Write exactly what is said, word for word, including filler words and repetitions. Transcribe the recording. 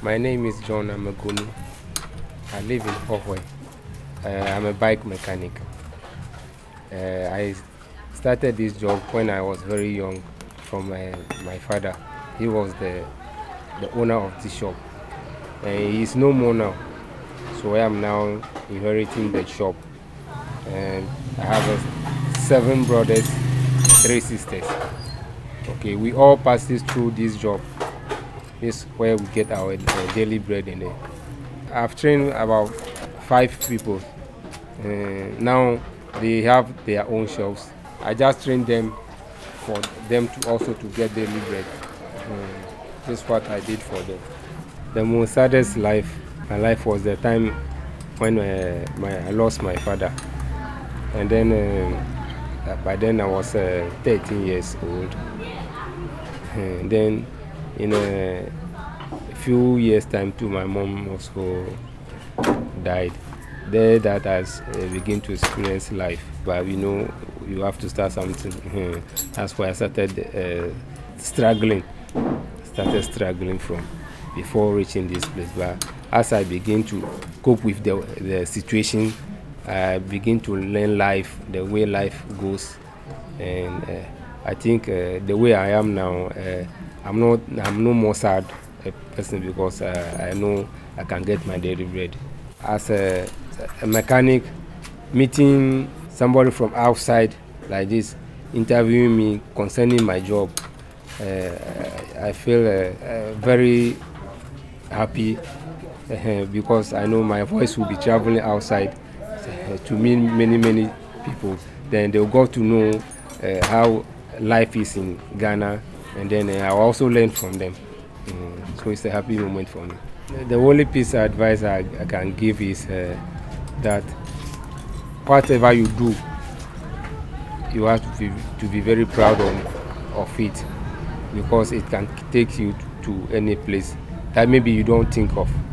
My name is John Amagunu. I live in Hohwe. Uh, I'm a bike mechanic. Uh, I started this job when I was very young from my, my father. He was the, the owner of this shop. And he is no more now. So I am now inheriting the shop. And I have a, seven brothers, three sisters. Okay, we all pass this through this job. This is where we get our uh, daily bread in it. I've trained about five people. Uh, now they have their own shops. I just train them for them to also to get daily bread. Uh, this is what I did for them. The most saddest life, my life was the time when uh, my, I lost my father. And then uh, by then I was uh, thirteen years old. And then in a few years time too, my mom also died. There that I uh, begin to experience life, but you know you have to start something. That's why I started uh, struggling. Started struggling from before reaching this place. But as I begin to cope with the, the situation, I begin to learn life, the way life goes, and uh, I think uh, the way I am now, uh, I'm not, I'm no more sad a person because uh, I know I can get my daily bread. As a, a mechanic, meeting somebody from outside like this, interviewing me concerning my job, uh, I feel uh, uh, very happy uh, because I know my voice will be traveling outside uh, to meet many, many people. Then they'll go to know uh, how life is in Ghana, and then uh, I'll also learn from them. Mm, so it's a happy moment for me. The only piece of advice I, I can give is uh, that whatever you do, you have to be, to be very proud of, of it, because it can take you to, to any place that maybe you don't think of.